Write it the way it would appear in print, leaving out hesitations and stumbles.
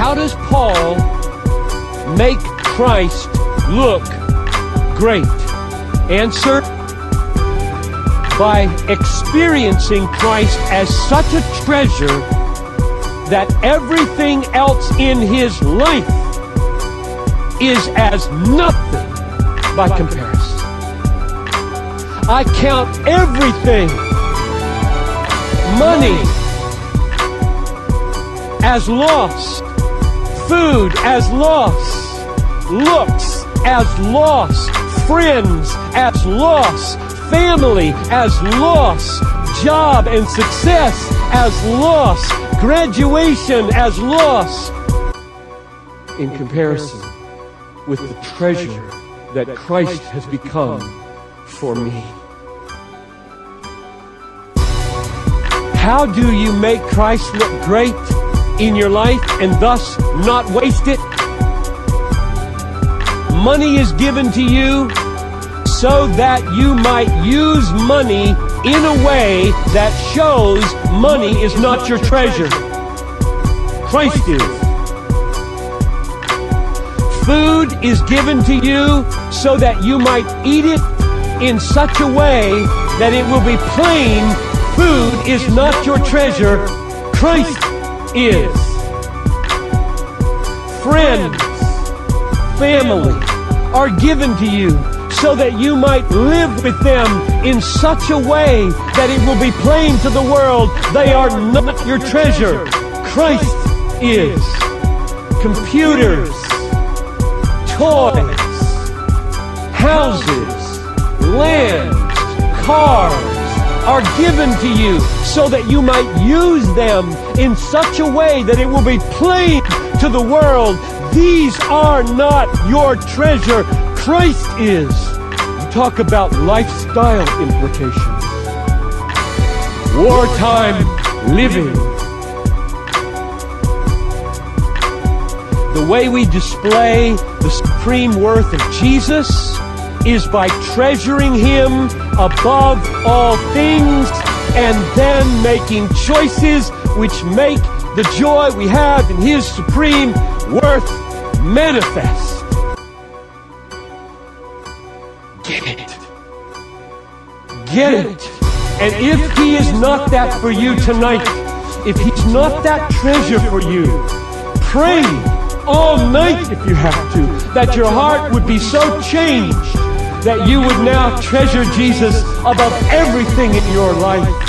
How does Paul make Christ look great? Answer: by experiencing Christ as such a treasure that everything else in his life is as nothing by comparison. I count everything, money as loss, food as loss, looks as loss, friends as loss, family as loss, job and success as loss, graduation as loss, in comparison with the treasure that Christ has become for me. How do you make Christ look great in your life and thus not waste it? Money is given to you so that you might use money in a way that shows money is not your treasure. Christ is. Food is given to you so that you might eat it in such a way that it will be plain food is not your treasure. Christ is. Friends, family are given to you so that you might live with them in such a way that it will be plain to the world they are not your treasure. Christ is. Computers, toys, houses, land, cars are given to you so that you might use them in such a way that it will be plain to the world these are not your treasure. Christ is. You talk about lifestyle implications. Wartime living. The way we display the supreme worth of Jesus is by treasuring Him above all things and then making choices which make the joy we have in His supreme worth manifest. Get it. Get it. And if He is not that for you tonight, if He's not that treasure for you, pray all night if you have to, that your heart would be so changed that you would now treasure Jesus above everything in your life.